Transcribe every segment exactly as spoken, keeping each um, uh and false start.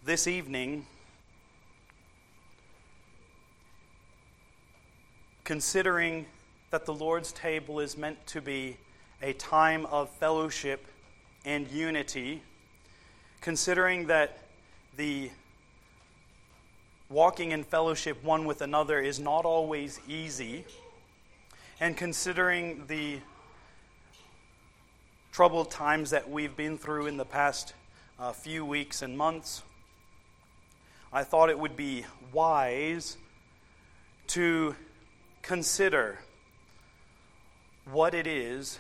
this evening, considering that the Lord's table is meant to be a time of fellowship and unity, considering that the walking in fellowship one with another is not always easy, and considering the troubled times that we've been through in the past uh, few weeks and months, I thought it would be wise to consider what it is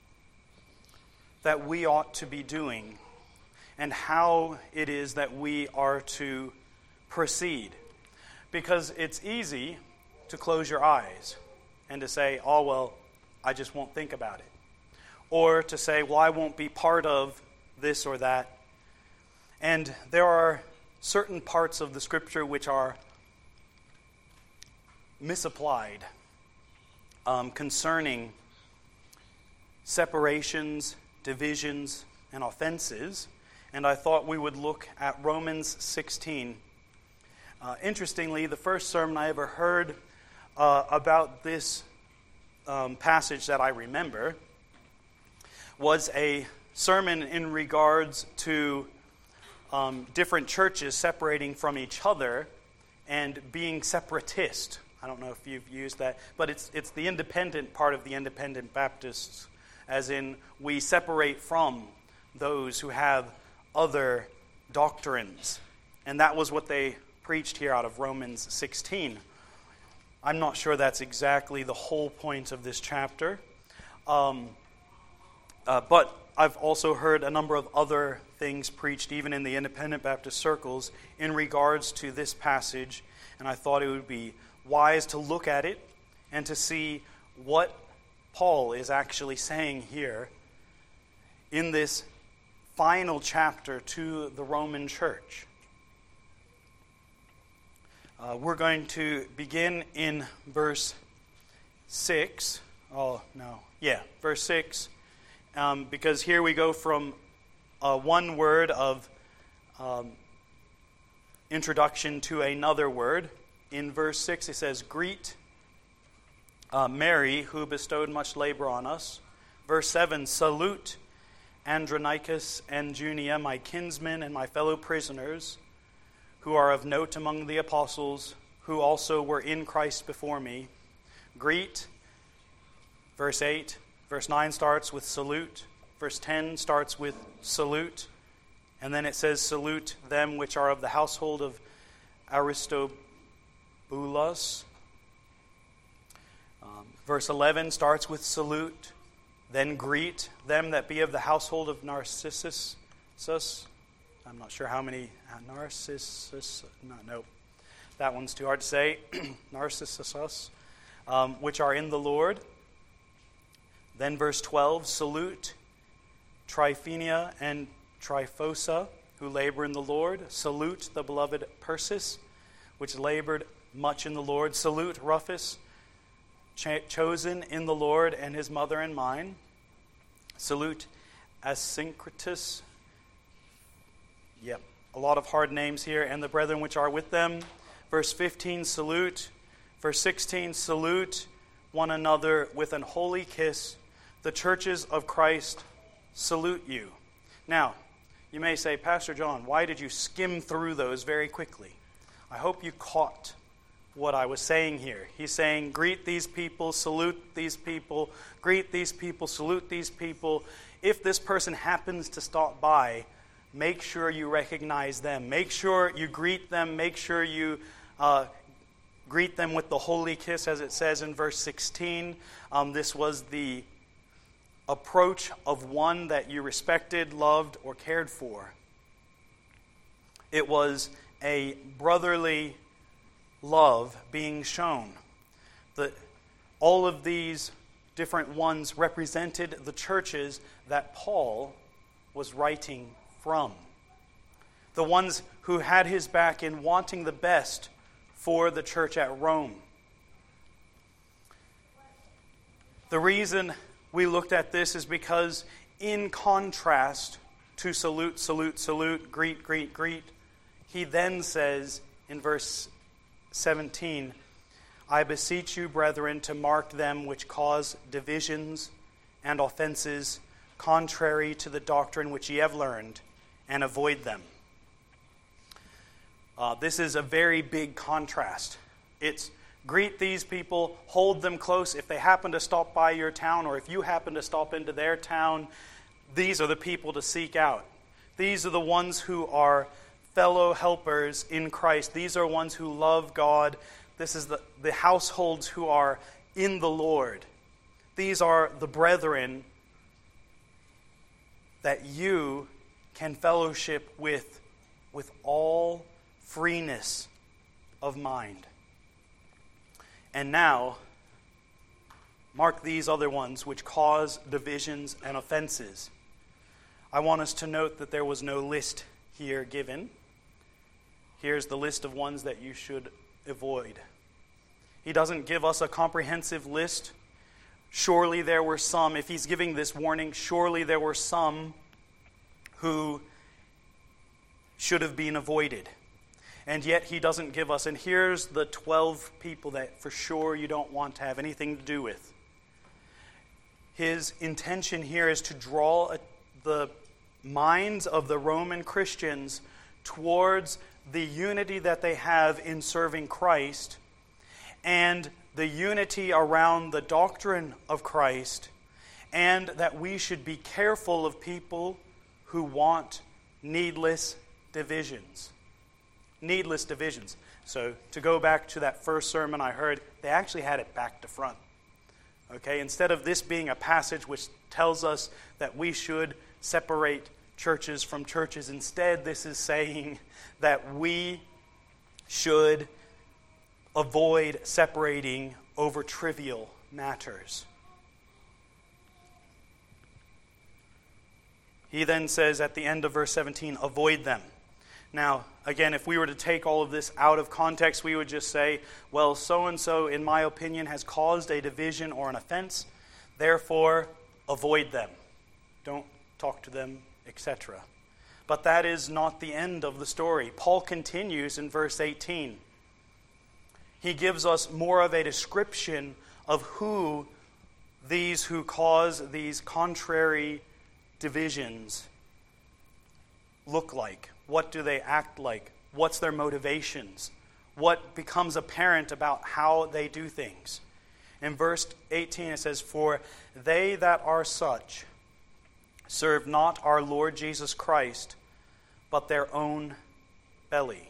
that we ought to be doing and how it is that we are to proceed. Because it's easy to close your eyes and to say, oh, well, I just won't think about it. Or to say, well, I won't be part of this or that. And there are certain parts of the Scripture which are misapplied um, concerning separations, divisions, and offenses. And I thought we would look at Romans sixteen. Uh, interestingly, the first sermon I ever heard uh, about this um, passage that I remember was a sermon in regards to um, different churches separating from each other and being separatist. I don't know if you've used that, but it's it's the independent part of the independent Baptists, as in we separate from those who have other doctrines. And that was what they preached here out of Romans sixteen. I'm not sure that's exactly the whole point of this chapter. Um, uh, but I've also heard a number of other things preached, even in the independent Baptist circles, in regards to this passage. And I thought it would be wise to look at it and to see what Paul is actually saying here in this final chapter to the Roman church. Uh, we're going to begin in verse six. Oh, no. Yeah, verse six. Um, because here we go from uh, one word of um, introduction to another word. In verse six it says, Greet uh, Mary, who bestowed much labor on us. Verse seven, Salute Andronicus and Junia, my kinsmen and my fellow prisoners, who are of note among the apostles, who also were in Christ before me. Greet. Verse eight. Verse nine starts with salute. Verse ten starts with salute. And then it says, Salute them which are of the household of Aristobulus. Um, verse eleven starts with salute. Then greet them that be of the household of Narcissus. I'm not sure how many. Uh, Narcissus. No, nope. That one's too hard to say. Narcissus. Um, which are in the Lord. Then verse twelve. Salute Tryphenia and Tryphosa, who labor in the Lord. Salute the beloved Persis, which labored much in the Lord. Salute Rufus, ch- chosen in the Lord, and his mother and mine. Salute Asyncritus. Yep, a lot of hard names here. And the brethren which are with them. Verse fifteen, salute. Verse sixteen, salute one another with an holy kiss. The churches of Christ salute you. Now, you may say, Pastor John, why did you skim through those very quickly? I hope you caught what I was saying here. He's saying, greet these people, salute these people, greet these people, salute these people. If this person happens to stop by, make sure you recognize them. Make sure you greet them. Make sure you uh, greet them with the holy kiss, as it says in verse sixteen. Um, this was the approach of one that you respected, loved, or cared for. It was a brotherly love being shown. The, all of these different ones represented the churches that Paul was writing from. The ones who had his back in wanting the best for the church at Rome. The reason we looked at this is because in contrast to salute, salute, salute, greet, greet, greet, he then says in verse seventeen, I beseech you, brethren, to mark them which cause divisions and offenses contrary to the doctrine which ye have learned, and avoid them. Uh, this is a very big contrast. It's greet these people, hold them close. If they happen to stop by your town, or if you happen to stop into their town, these are the people to seek out. These are the ones who are fellow helpers in Christ. These are ones who love God. This is the, the households who are in the Lord. These are the brethren that you can fellowship with with all freeness of mind. And now, mark these other ones which cause divisions and offenses. I want us to note that there was no list here given. Here's the list of ones that you should avoid. He doesn't give us a comprehensive list. Surely there were some, if he's giving this warning, surely there were some who should have been avoided. And yet he doesn't give us, and here's the twelve people that for sure you don't want to have anything to do with. His intention here is to draw a, the minds of the Roman Christians towards the unity that they have in serving Christ and the unity around the doctrine of Christ, and that we should be careful of people who want needless divisions. Needless divisions. So to go back to that first sermon I heard, they actually had it back to front. Okay, instead of this being a passage which tells us that we should separate churches from churches, instead this is saying that we should avoid separating over trivial matters. He then says at the end of verse seventeen, avoid them. Now, again, if we were to take all of this out of context, we would just say, well, so-and-so, in my opinion, has caused a division or an offense. Therefore, avoid them. Don't talk to them, et cetera. But that is not the end of the story. Paul continues in verse eighteen. He gives us more of a description of who these who cause these contrary divisions look like. What do they act like? What's their motivations? What becomes apparent about how they do things? In verse eighteen it says, for they that are such serve not our Lord Jesus Christ, but their own belly.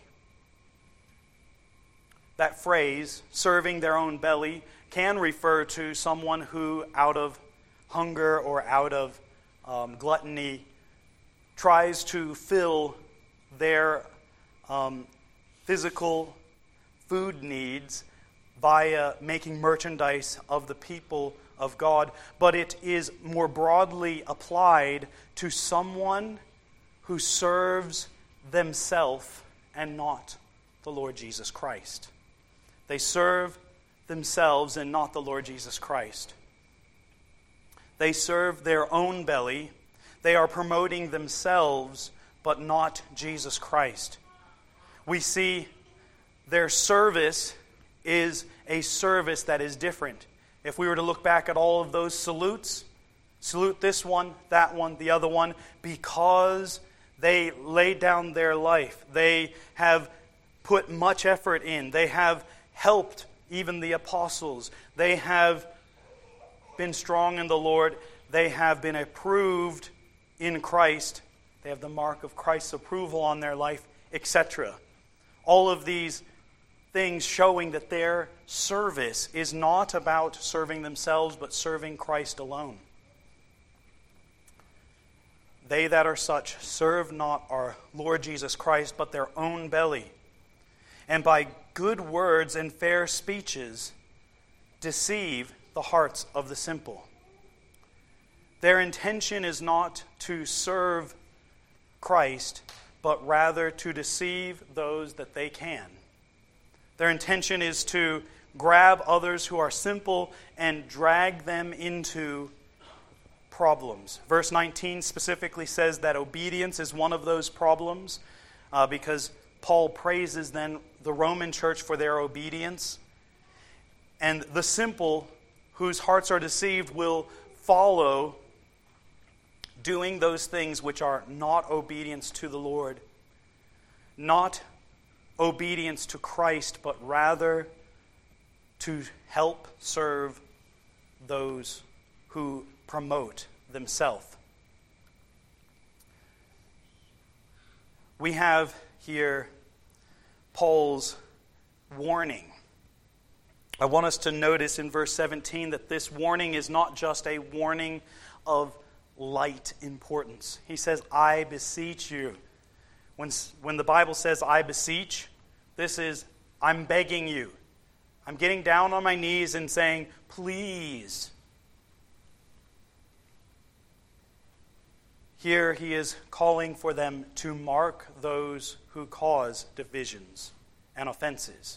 That phrase, serving their own belly, can refer to someone who, out of hunger or out of um, gluttony, tries to fill their um, physical food needs via making merchandise of the people of God. But it is more broadly applied to someone who serves themselves and not the Lord Jesus Christ. They serve themselves and not the Lord Jesus Christ. They serve their own belly. They are promoting themselves, but not Jesus Christ. We see their service is a service that is different. If we were to look back at all of those salutes, salute this one, that one, the other one, because they laid down their life. They have put much effort in. They have helped even the apostles. They have been strong in the Lord. They have been approved in Christ. They have the mark of Christ's approval on their life, et cetera. All of these things showing that their service is not about serving themselves, but serving Christ alone. They that are such serve not our Lord Jesus Christ, but their own belly, and by good words and fair speeches deceive the hearts of the simple. Their intention is not to serve Christ, but rather to deceive those that they can. Their intention is to grab others who are simple and drag them into problems. Verse nineteen specifically says that obedience is one of those problems, uh, because Paul praises then the Roman church for their obedience. And the simple, whose hearts are deceived, will follow doing those things which are not obedience to the Lord, not obedience to Christ, but rather to help serve those who promote themselves. We have here Paul's warning. I want us to notice in verse seventeen that this warning is not just a warning of light importance. He says, I beseech you. When, when the Bible says, I beseech, this is, I'm begging you. I'm getting down on my knees and saying, please. Here he is calling for them to mark those who cause divisions and offenses.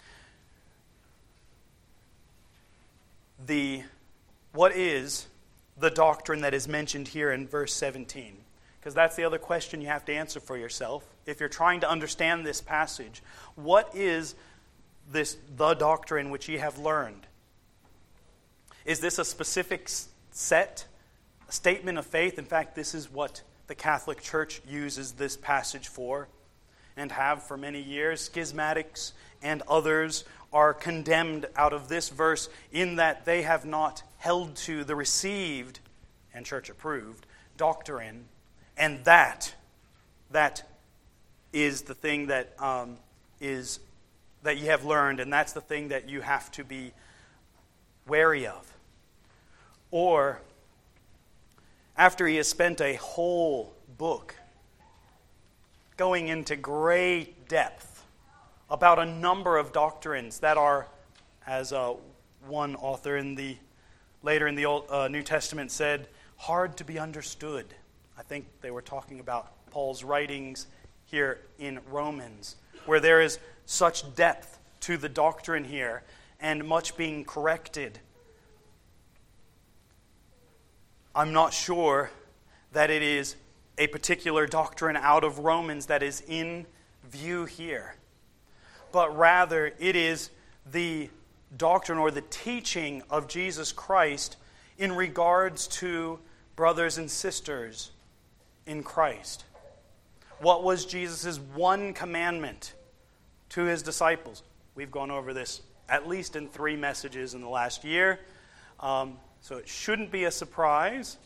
The, what is the doctrine that is mentioned here in verse seventeen? Because that's the other question you have to answer for yourself. If you're trying to understand this passage, what is this the doctrine which ye have learned? Is this a specific set a statement of faith? In fact, this is what the Catholic Church uses this passage for and have for many years. Schismatics and others are condemned out of this verse in that they have not held to the received and church-approved doctrine, and that that is the thing that um, is that you have learned, and that's the thing that you have to be wary of. Or after he has spent a whole book going into great depth about a number of doctrines that are, as uh, one author in the later in the Old uh, New Testament said, hard to be understood. I think they were talking about Paul's writings here in Romans, where there is such depth to the doctrine here and much being corrected. I'm not sure that it is a particular doctrine out of Romans that is in view here, but rather it is the doctrine or the teaching of Jesus Christ in regards to brothers and sisters in Christ. What was Jesus' one commandment to his disciples? We've gone over this at least in three messages in the last year. Um, So it shouldn't be a surprise.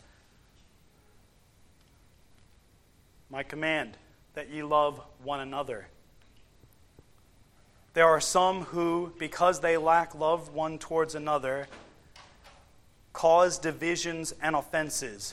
My command, that ye love one another. There are some who, because they lack love one towards another, cause divisions and offenses,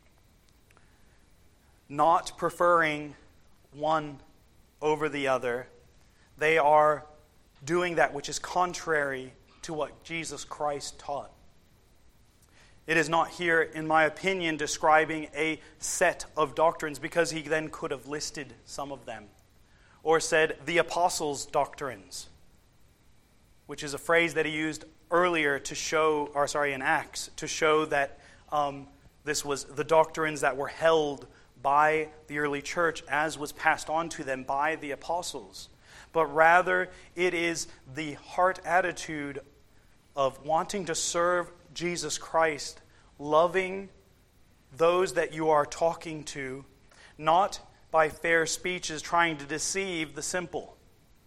not preferring one over the other. They are doing that which is contrary to what Jesus Christ taught. It is not here, in my opinion, describing a set of doctrines, because he then could have listed some of them. Or said, the apostles' doctrines, which is a phrase that he used earlier to show, or sorry, in Acts, to show that um, this was the doctrines that were held by the early church as was passed on to them by the apostles. But rather, it is the heart attitude of wanting to serve Jesus Christ, loving those that you are talking to, not by fair speeches trying to deceive the simple.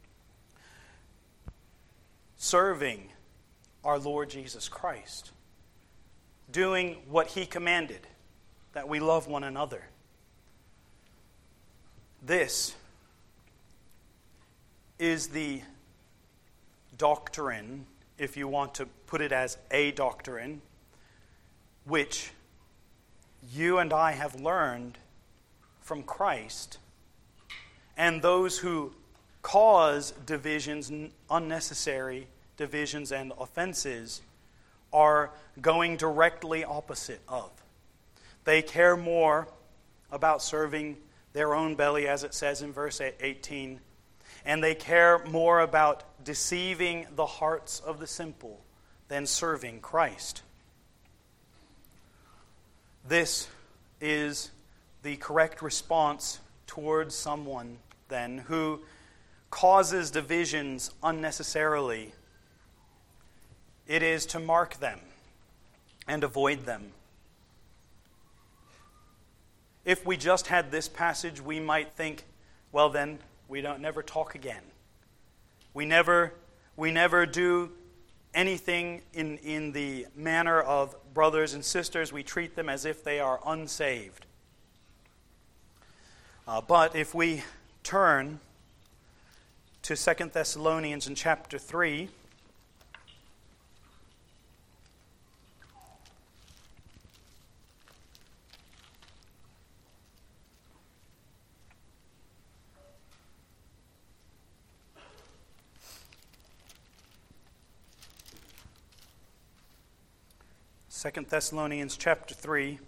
Serving our Lord Jesus Christ. Doing what he commanded, that we love one another. This is the doctrine, if you want to put it as a doctrine, which you and I have learned from Christ, and those who cause divisions, unnecessary divisions and offenses, are going directly opposite of. They care more about serving their own belly, as it says in verse eighteen, and they care more about deceiving the hearts of the simple than serving Christ. This is the correct response towards someone, then, who causes divisions unnecessarily, it is to mark them and avoid them. If we just had this passage, we might think, well then, we don't never talk again. We never we never do anything in, in the manner of brothers and sisters. We treat them as if they are unsaved. Uh, but if we turn to Second Thessalonians in chapter three, Second Thessalonians chapter three.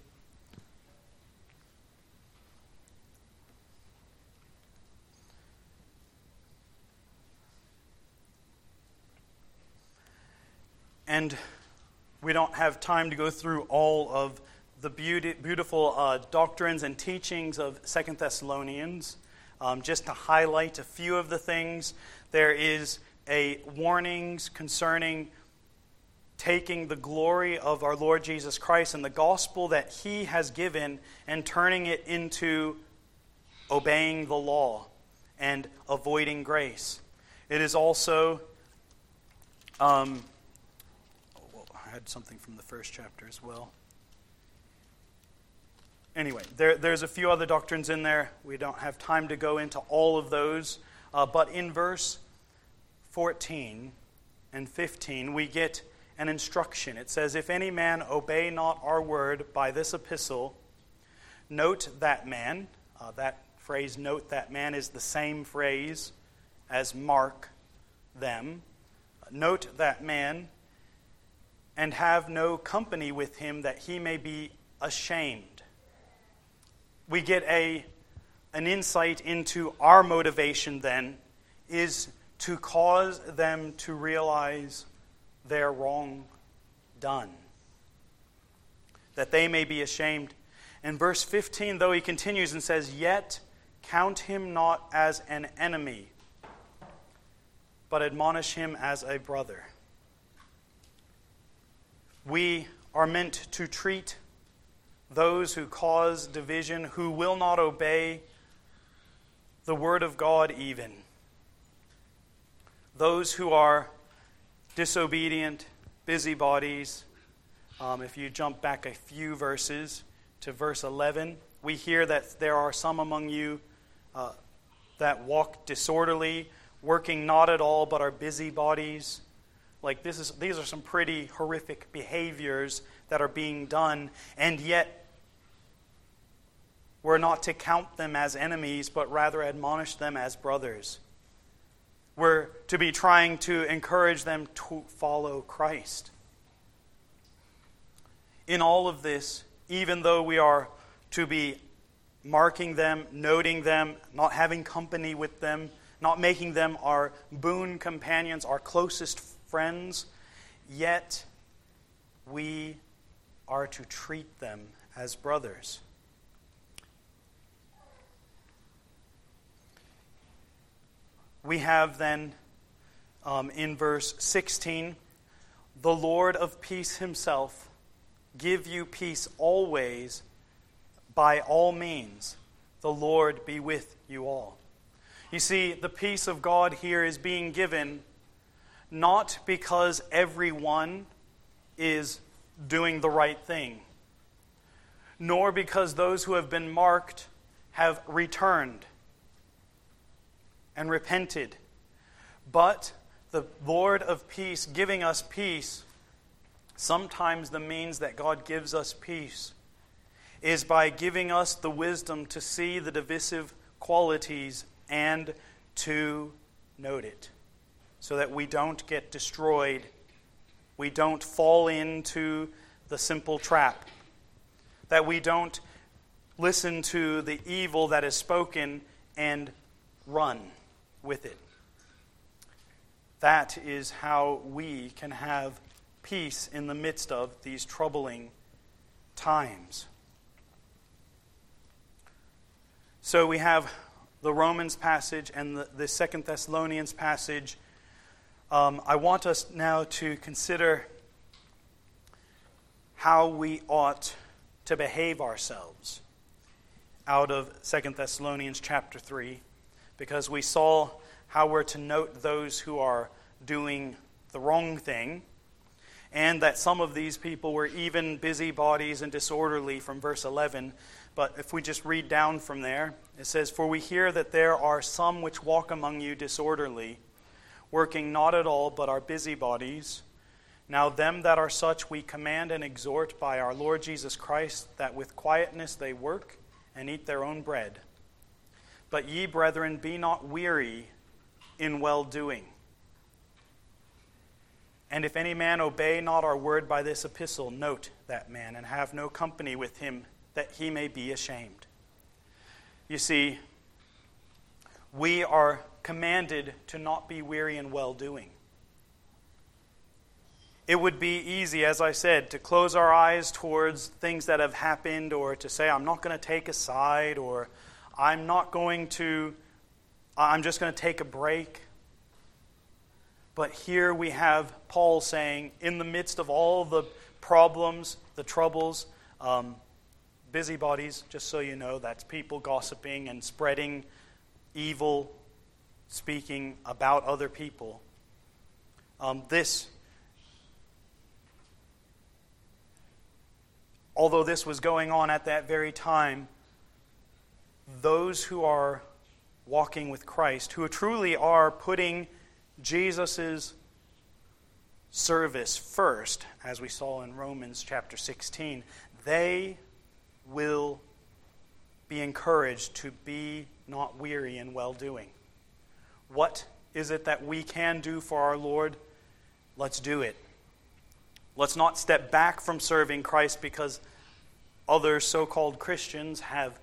And we don't have time to go through all of the beauty, beautiful uh, doctrines and teachings of Second Thessalonians. Um, just to highlight a few of the things, there is a warnings concerning taking the glory of our Lord Jesus Christ and the gospel that He has given and turning it into obeying the law and avoiding grace. It is also, um, oh, I had something from the first chapter as well. Anyway, there, there's a few other doctrines in there. We don't have time to go into all of those. Uh, but in verse fourteen and fifteen, we get an instruction. It says, if any man obey not our word by this epistle, note that man. Uh, that phrase, note that man, is the same phrase as mark them. Note that man, and have no company with him, that he may be ashamed. We get a an insight into our motivation then, is to cause them to realize their wrong done, that they may be ashamed. In verse fifteen, though, he continues and says, yet count him not as an enemy, but admonish him as a brother. We are meant to treat those who cause division, who will not obey the word of God even, those who are disobedient, busybodies. Um, if you jump back a few verses to verse eleven, we hear that there are some among you uh, that walk disorderly, working not at all, but are busybodies. Like this is, these are some pretty horrific behaviors that are being done, and yet we're not to count them as enemies, but rather admonish them as brothers. We're to be trying to encourage them to follow Christ. In all of this, even though we are to be marking them, noting them, not having company with them, not making them our boon companions, our closest friends, yet we are to treat them as brothers. We have then, um, in verse sixteen, the Lord of peace himself give you peace always, by all means. The Lord be with you all. You see, the peace of God here is being given not because everyone is doing the right thing, nor because those who have been marked have returned and repented, but the Lord of peace giving us peace. Sometimes the means that God gives us peace is by giving us the wisdom to see the divisive qualities and to note it, so that we don't get destroyed. We don't fall into the simple trap. That we don't listen to the evil that is spoken and run with it. That is how we can have peace in the midst of these troubling times. So we have the Romans passage and the, the Second Thessalonians passage, um, I want us now to consider how we ought to behave ourselves out of Second Thessalonians chapter three, because we saw how we're to note those who are doing the wrong thing, and that some of these people were even busybodies and disorderly from verse eleven. But if we just read down from there, it says, "For we hear that there are some which walk among you disorderly, working not at all, but are busybodies. Now them that are such we command and exhort by our Lord Jesus Christ, that with quietness they work and eat their own bread. But ye, brethren, be not weary in well-doing. And if any man obey not our word by this epistle, note that man, and have no company with him, that he may be ashamed." You see, we are commanded to not be weary in well-doing. It would be easy, as I said, to close our eyes towards things that have happened, or to say, I'm not going to take a side, or I'm not going to, I'm just going to take a break. But here we have Paul saying, in the midst of all the problems, the troubles, um, busybodies, just so you know, that's people gossiping and spreading evil, speaking about other people. Um, this, although this was going on at that very time, those who are walking with Christ, who truly are putting Jesus' service first, as we saw in Romans chapter sixteen, they will be encouraged to be not weary in well-doing. What is it that we can do for our Lord? Let's do it. Let's not step back from serving Christ because other so-called Christians have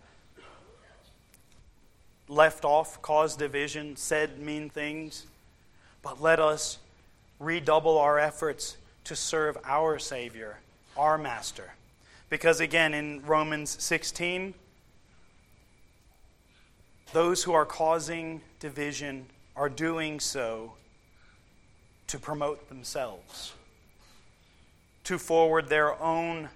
left off, caused division, said mean things. But let us redouble our efforts to serve our Savior, our Master. Because again, in Romans sixteen, those who are causing division are doing so to promote themselves, to forward their own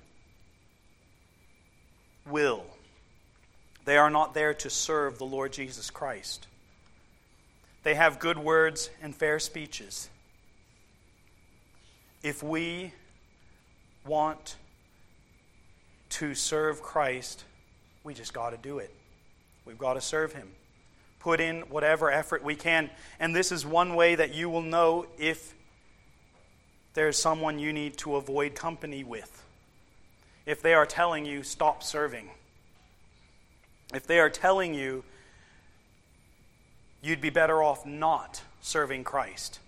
will. They are not there to serve the Lord Jesus Christ. They have good words and fair speeches. If we want to serve Christ, we just got to do it. We've got to serve Him. Put in whatever effort we can. And this is one way that you will know if there's someone you need to avoid company with. If they are telling you, stop serving. If they are telling you, you'd be better off not serving Christ.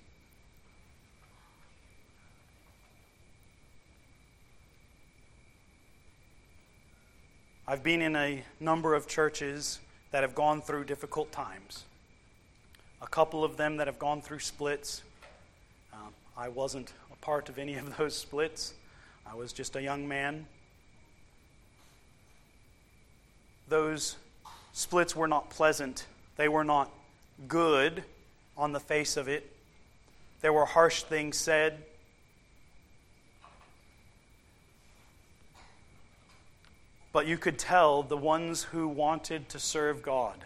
I've been in a number of churches that have gone through difficult times. A couple of them that have gone through splits. Um, I wasn't a part of any of those splits. I was just a young man. Those splits were not pleasant. They were not good on the face of it. There were harsh things said. But you could tell the ones who wanted to serve God,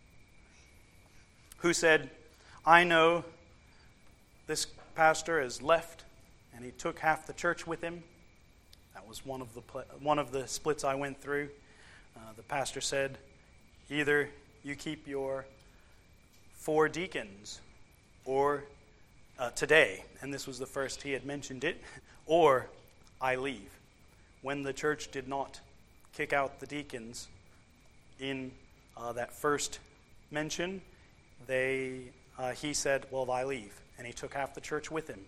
who said, I know this pastor has left and he took half the church with him. That was one of the one of the splits I went through. Uh, the pastor said, either you keep your four deacons, or uh, today, and this was the first he had mentioned it, or I leave. When the church did not kick out the deacons in uh, that first mention, they uh, he said, well, I leave. And he took half the church with him.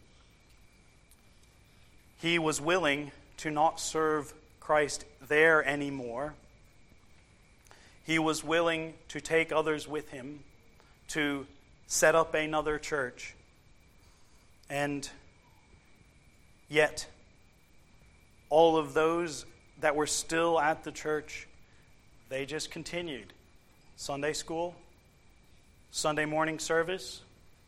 He was willing to not serve Christ there anymore. He was willing to take others with him to set up another church. And yet, all of those that were still at the church, they just continued. Sunday school, Sunday morning service,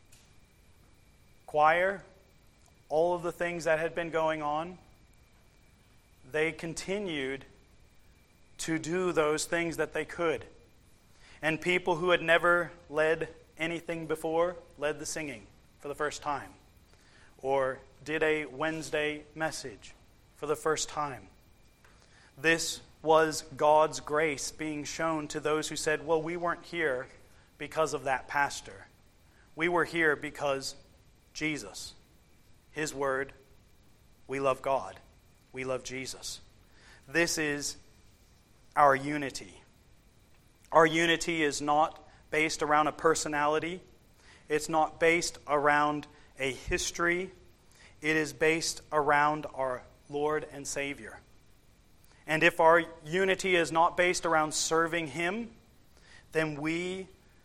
choir, all of the things that had been going on, they continued to do those things that they could. And people who had never led anything before led the singing for the first time, or did a Wednesday message for the first time. This was God's grace being shown to those who said, well, we weren't here because of that pastor. We were here because Jesus, His Word, we love God, we love Jesus. This is our unity. Our unity is not based around a personality. It's not based around a history. It is based around our Lord and Savior. And if our unity is not based around serving Him, then we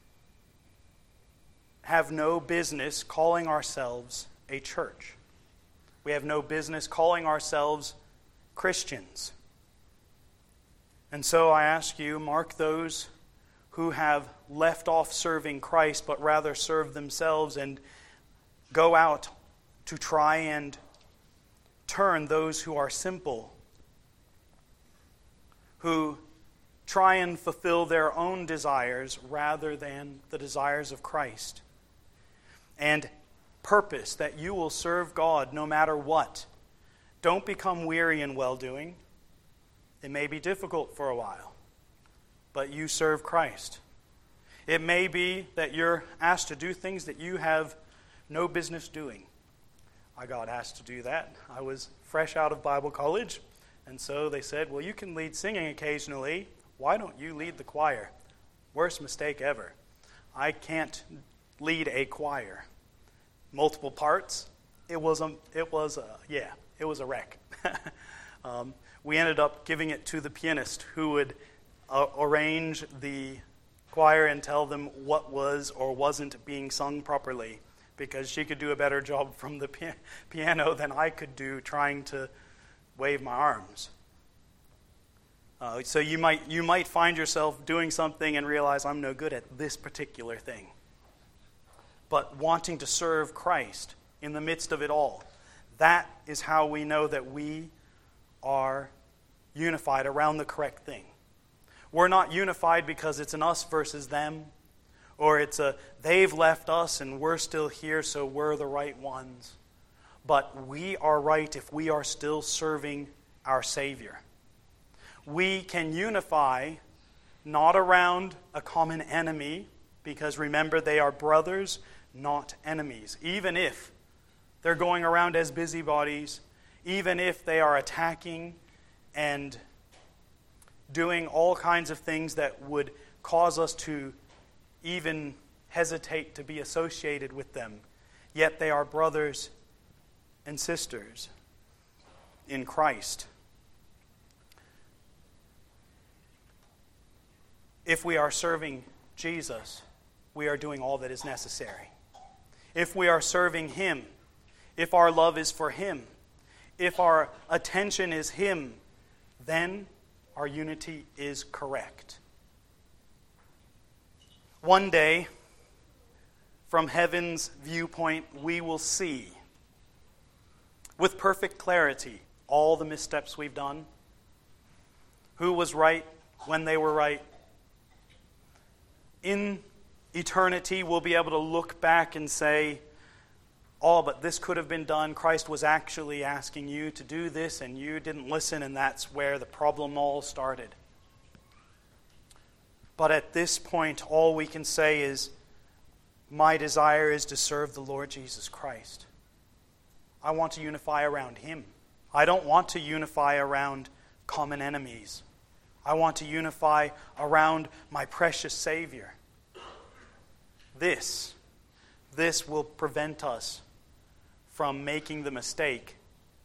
have no business calling ourselves a church. We have no business calling ourselves Christians. And so I ask you, mark those who have left off serving Christ, but rather serve themselves and go out to try and turn those who are simple, who try and fulfill their own desires rather than the desires of Christ. And purpose that you will serve God no matter what. Don't become weary in well-doing. It may be difficult for a while, but you serve Christ. It may be that you're asked to do things that you have no business doing. I got asked to do that. I was fresh out of Bible college, and so they said, well, you can lead singing occasionally. Why don't you lead the choir? Worst mistake ever. I can't lead a choir. Multiple parts. It was a, it was a, yeah, it was a wreck. um, we ended up giving it to the pianist who would uh, arrange the choir and tell them what was or wasn't being sung properly, because she could do a better job from the pi- piano than I could do trying to wave my arms. Uh, so you might you might find yourself doing something and realize I'm no good at this particular thing. But wanting to serve Christ in the midst of it all, that is how we know that we are unified around the correct thing. We're not unified because it's an us versus them, or it's a they've left us and we're still here, so we're the right ones. But we are right if we are still serving our Savior. We can unify not around a common enemy, because remember, they are brothers, not enemies. Even if they're going around as busybodies, even if they are attacking and doing all kinds of things that would cause us to even hesitate to be associated with them, yet they are brothers and sisters in Christ. If we are serving Jesus, we are doing all that is necessary. If we are serving Him, if our love is for Him, if our attention is Him, then our unity is correct. One day, from heaven's viewpoint, we will see with perfect clarity all the missteps we've done, who was right when they were right. In eternity, we'll be able to look back and say, oh, but this could have been done. Christ was actually asking you to do this, and you didn't listen, and that's where the problem all started. But at this point, all we can say is, my desire is to serve the Lord Jesus Christ. I want to unify around Him. I don't want to unify around common enemies. I want to unify around my precious Savior. This, this will prevent us from making the mistake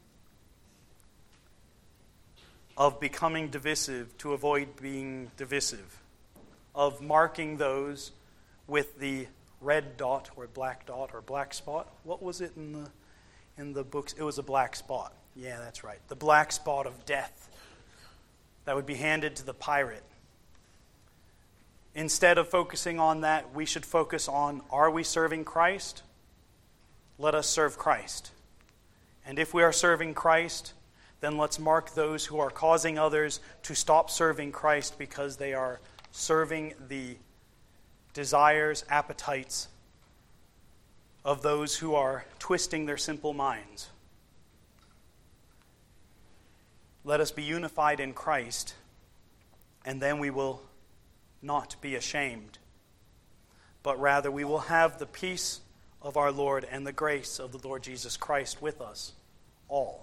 of becoming divisive to avoid being divisive, of marking those with the red dot or black dot or black spot. What was it in the in the books? It was a black spot. Yeah, that's right. The black spot of death that would be handed to the pirate. instead of focusing on that, we should focus on, are we serving Christ? Let us serve Christ. And if we are serving Christ, then let's mark those who are causing others to stop serving Christ because they are serving the desires, appetites of those who are twisting their simple minds. Let us be unified in Christ, and then we will not be ashamed, but rather we will have the peace of our Lord and the grace of the Lord Jesus Christ with us all.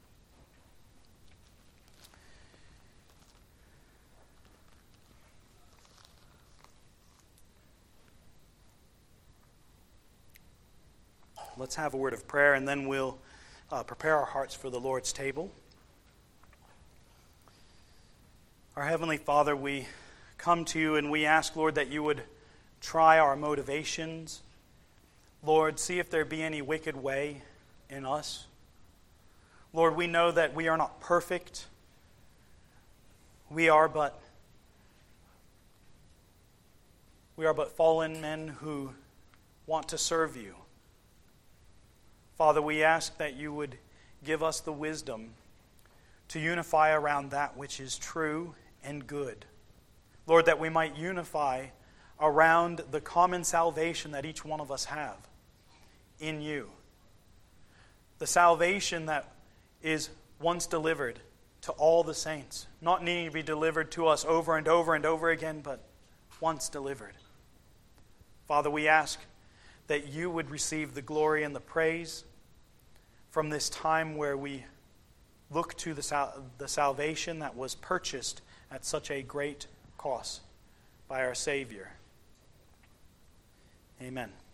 Let's have a word of prayer, and then we'll uh, prepare our hearts for the Lord's table. Our Heavenly Father, we come to you and we ask, Lord, that you would try our motivations. Lord, see if there be any wicked way in us. Lord, we know that we are not perfect. We are but we are but fallen men who want to serve you. Father, we ask that you would give us the wisdom to unify around that which is true and good. Lord, that we might unify around the common salvation that each one of us have in you. The salvation that is once delivered to all the saints, not needing to be delivered to us over and over and over again, but once delivered. Father, we ask that you would receive the glory and the praise from this time where we look to the, sal- the salvation that was purchased at such a great cost by our Savior. Amen.